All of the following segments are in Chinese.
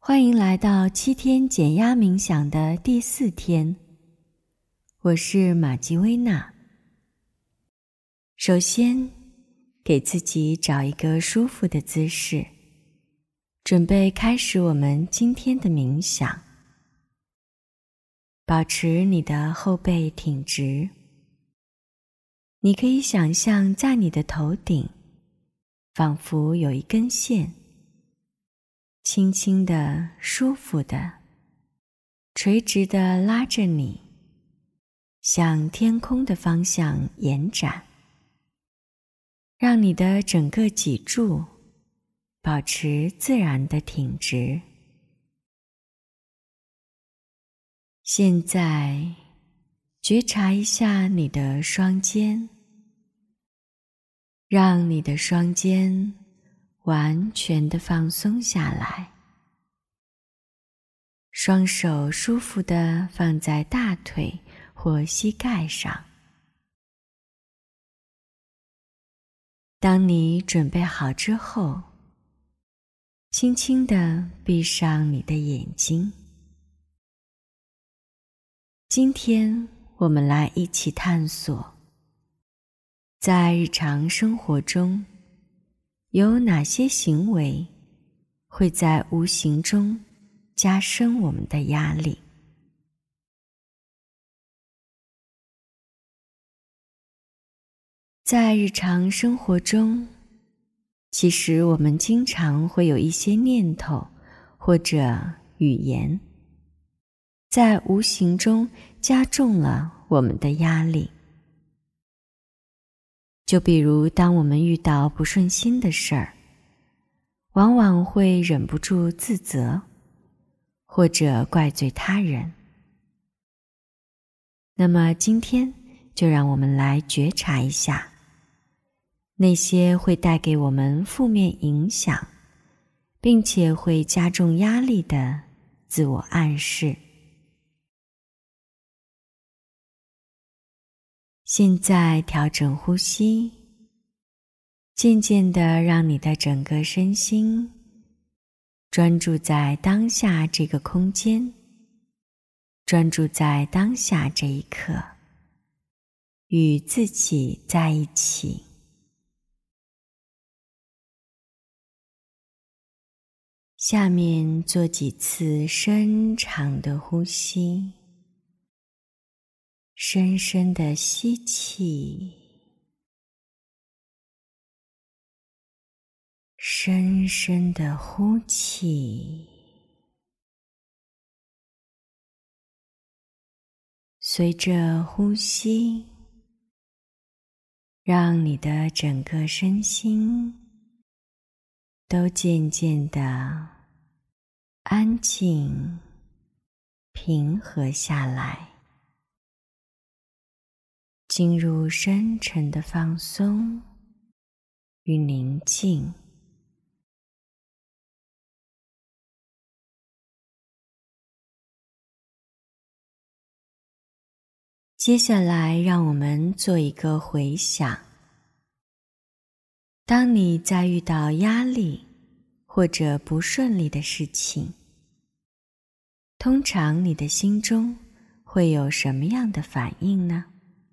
欢迎来到7天减压冥想的第4天，我是玛吉薇娜。首先，给自己找一个舒服的姿势，准备开始我们今天的冥想。保持你的后背挺直，你可以想象在你的头顶，仿佛有一根线，轻轻地、舒服地、垂直地拉着你，向天空的方向延展，让你的整个脊柱保持自然的挺直。现在，觉察一下你的双肩，让你的双肩完全的放松下来，双手舒服地放在大腿或膝盖上。当你准备好之后，轻轻地闭上你的眼睛。今天我们来一起探索，在日常生活中，有哪些行为会在无形中加深我们的压力？在日常生活中，其实我们经常会有一些念头或者语言，在无形中加重了我们的压力。就比如当我们遇到不顺心的事儿，往往会忍不住自责，或者怪罪他人。那么今天就让我们来觉察一下，那些会带给我们负面影响，并且会加重压力的自我暗示。现在调整呼吸，渐渐地让你的整个身心专注在当下这个空间，专注在当下这一刻，与自己在一起。下面做几次深长的呼吸，深深的吸气，深深的呼气。随着呼吸，让你的整个身心都渐渐地安静、平和下来，进入深沉的放松与宁静。接下来，让我们做一个回想。当你在遇到压力或者不顺利的事情，通常你的心中会有什么样的反应呢？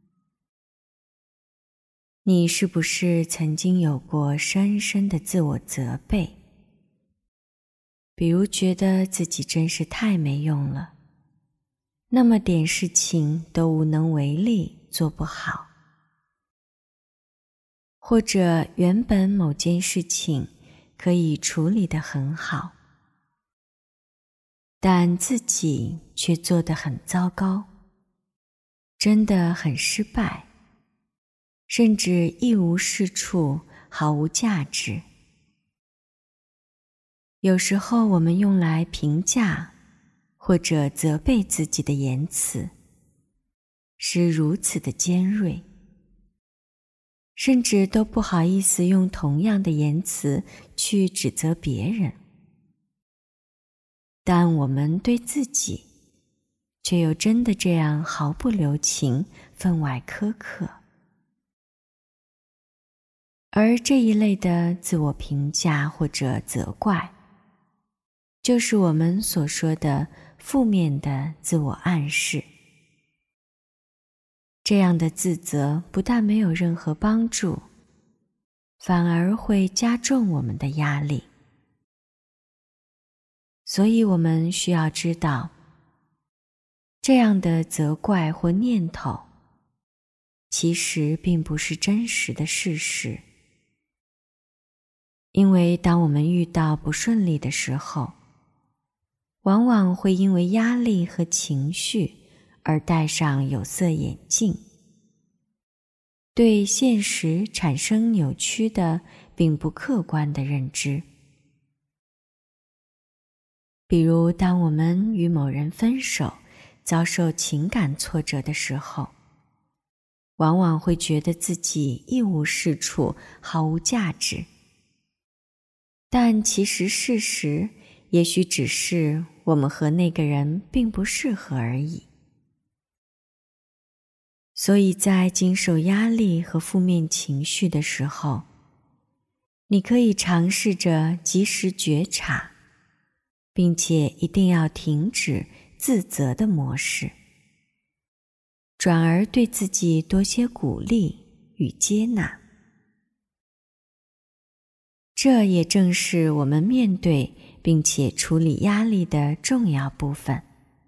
你是不是曾经有过深深的自我责备？比如觉得自己真是太没用了，那么点事情都无能为力，做不好。或者原本某件事情可以处理得很好，但自己却做得很糟糕，真的很失败，甚至一无是处，毫无价值。有时候我们用来评价或者责备自己的言辞是如此的尖锐，甚至都不好意思用同样的言辞去指责别人。但我们对自己却又真的这样毫不留情，分外苛刻。而这一类的自我评价或者责怪， 就是我们所说的负面的自我暗示。这样的自责不但没有任何帮助，反而会加重我们的压力。所以我们需要知道，这样的责怪或念头，其实并不是真实的事实。因为当我们遇到不顺利的时候，往往会因为压力和情绪而戴上有色眼镜，对现实产生扭曲的并不客观的认知。比如当我们与某人分手，遭受情感挫折的时候，往往会觉得自己一无是处，毫无价值。但其实事实也许只是我们和那个人并不适合而已。所以在经受压力和负面情绪的时候，你可以尝试着及时觉察，并且一定要停止自责的模式，转而对自己多些鼓励与接纳。这也正是我们面对并且处理压力的重要部分。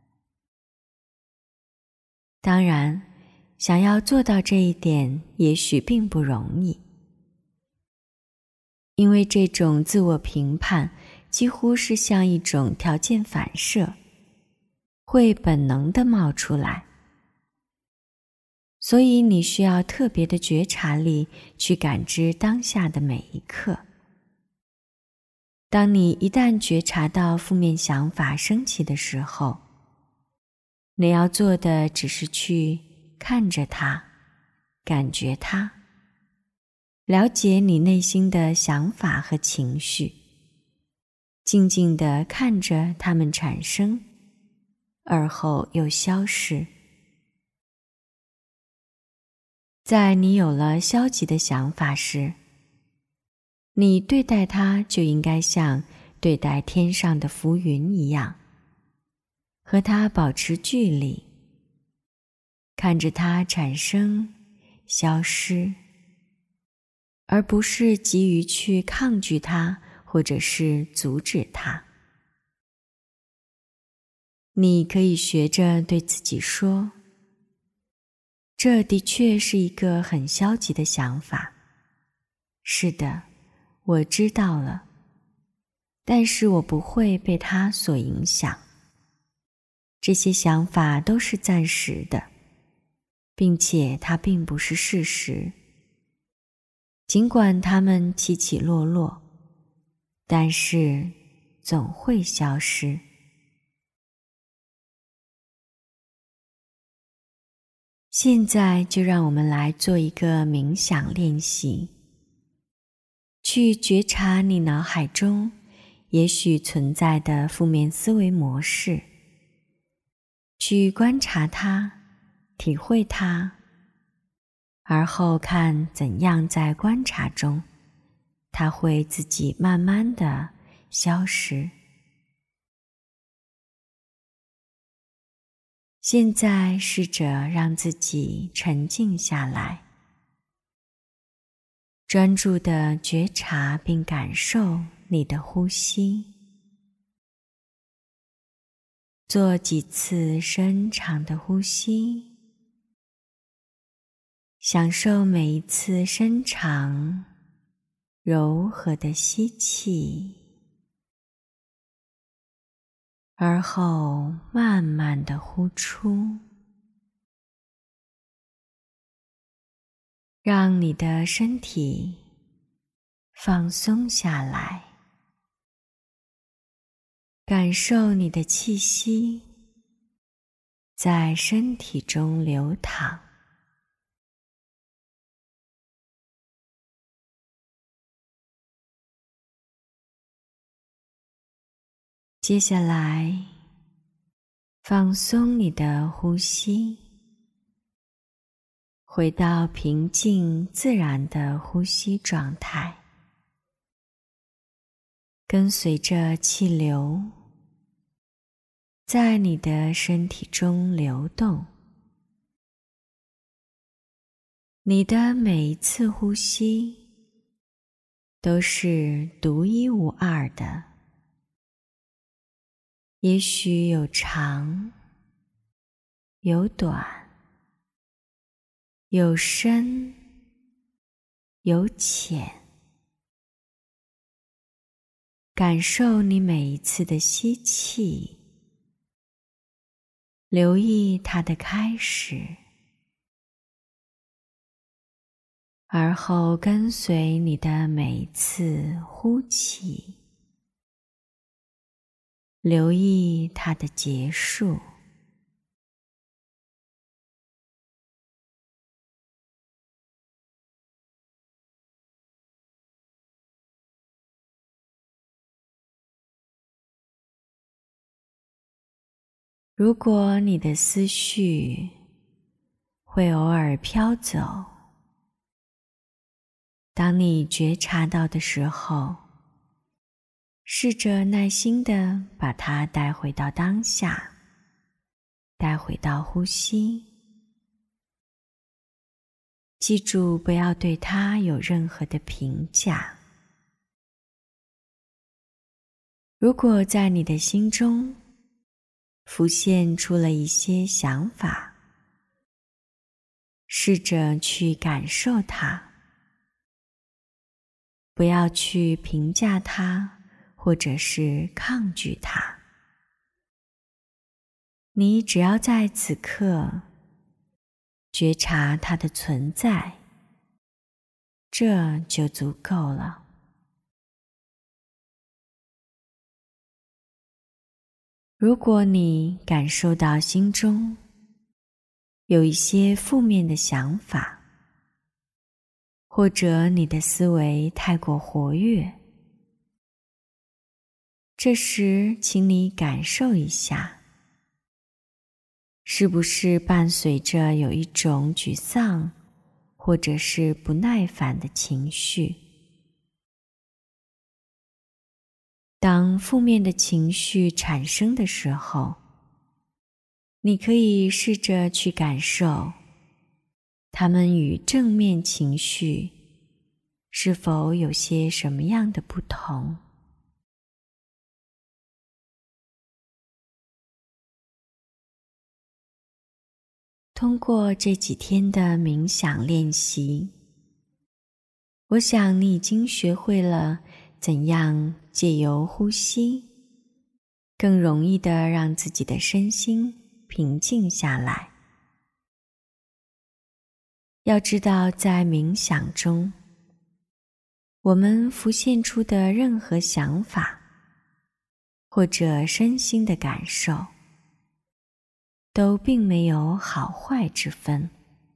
当然，想要做到这一点，也许并不容易，因为这种自我评判几乎是像一种条件反射，会本能地冒出来。所以你需要特别的觉察力去感知当下的每一刻。当你一旦觉察到负面想法升起的时候，你要做的只是去看着它，感觉它，了解你内心的想法和情绪，静静地看着它们产生，而后又消失。在你有了消极的想法时，你对待它就应该像对待天上的浮云一样，和它保持距离，看着它产生、消失，而不是急于去抗拒它或者是阻止它。你可以学着对自己说，这的确是一个很消极的想法。是的，我知道了，但是我不会被它所影响。这些想法都是暂时的，并且它并不是事实。尽管它们起起落落，但是总会消失。现在就让我们来做一个冥想练习，去觉察你脑海中也许存在的负面思维模式，去观察它，体会它，而后看怎样在观察中，它会自己慢慢地消失。现在试着让自己沉静下来，专注地觉察并感受你的呼吸，做几次深长的呼吸，享受每一次深长、柔和的吸气，而后慢慢地呼出，让你的身体放松下来，感受你的气息在身体中流淌。接下来，放松你的呼吸，回到平静自然的呼吸状态，跟随着气流在你的身体中流动。你的每一次呼吸都是独一无二的，也许有长，有短，有深，有浅。感受你每一次的吸气，留意它的开始，而后跟随你的每一次呼气，留意它的结束。如果你的思绪会偶尔飘走，当你觉察到的时候，试着耐心地把它带回到当下，带回到呼吸。记住，不要对它有任何的评价。如果在你的心中浮现出了一些想法，试着去感受它，不要去评价它，或者是抗拒它。你只要在此刻觉察它的存在，这就足够了。如果你感受到心中有一些负面的想法，或者你的思维太过活跃，这时请你感受一下，是不是伴随着有一种沮丧或者是不耐烦的情绪？当负面的情绪产生的时候，你可以试着去感受它们与正面情绪是否有些什么样的不同。通过这几天的冥想练习，我想你已经学会了怎样借由呼吸，更容易地让自己的身心平静下来。要知道，在冥想中，我们浮现出的任何想法，或者身心的感受，都并没有好坏之分。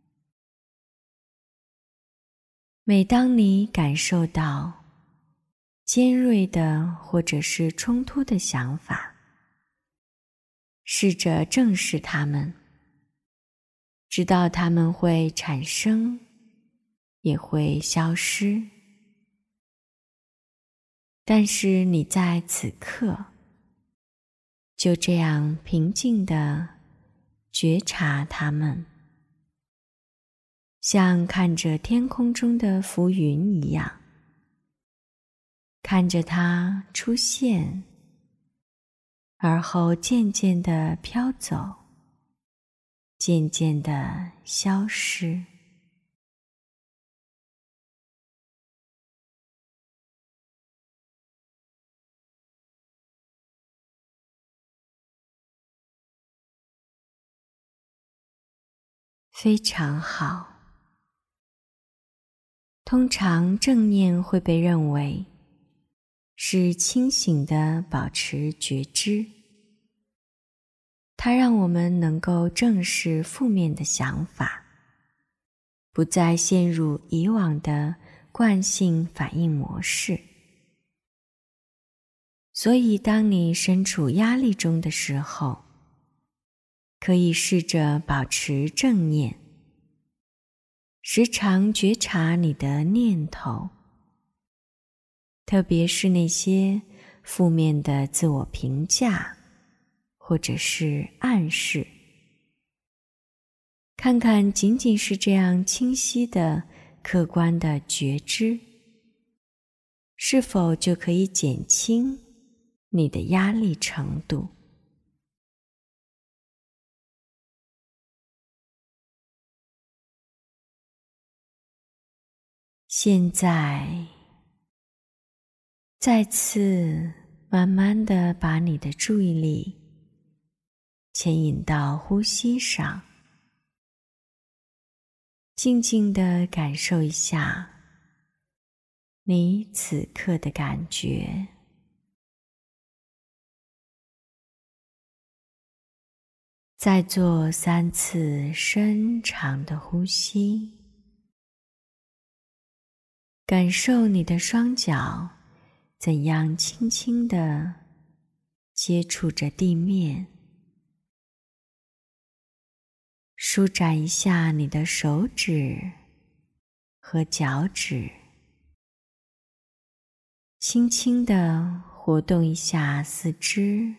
每当你感受到尖锐的或者是冲突的想法，试着正视它们，知道它们会产生，也会消失。但是你在此刻，就这样平静地觉察它们，像看着天空中的浮云一样，看着它出现，而后渐渐地飘走，渐渐地消失。非常好。通常正念会被认为是清醒地保持觉知，它让我们能够正视负面的想法，不再陷入以往的惯性反应模式。所以当你身处压力中的时候，可以试着保持正念，时常觉察你的念头，特别是那些负面的自我评价或者是暗示。看看仅仅是这样清晰的、客观的觉知，是否就可以减轻你的压力程度。现在，再次慢慢地把你的注意力牵引到呼吸上，静静地感受一下你此刻的感觉。再做3次深长的呼吸，感受你的双脚怎样轻轻地接触着地面，舒展一下你的手指和脚趾，轻轻地活动一下四肢，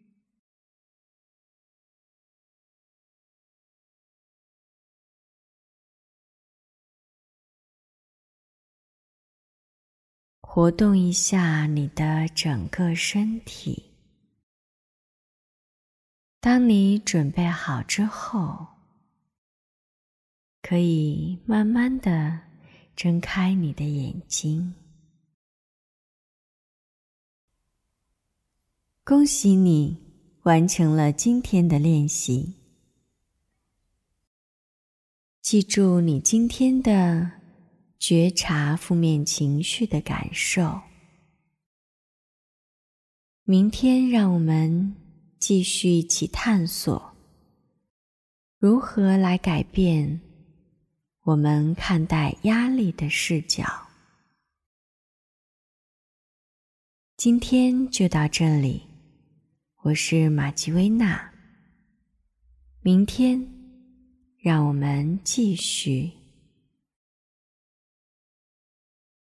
活动一下你的整个身体。当你准备好之后，可以慢慢地睁开你的眼睛。恭喜你完成了今天的练习。记住你今天的觉察负面情绪的感受。明天让我们继续一起探索，如何来改变我们看待压力的视角。今天就到这里，我是玛吉薇娜。明天让我们继续。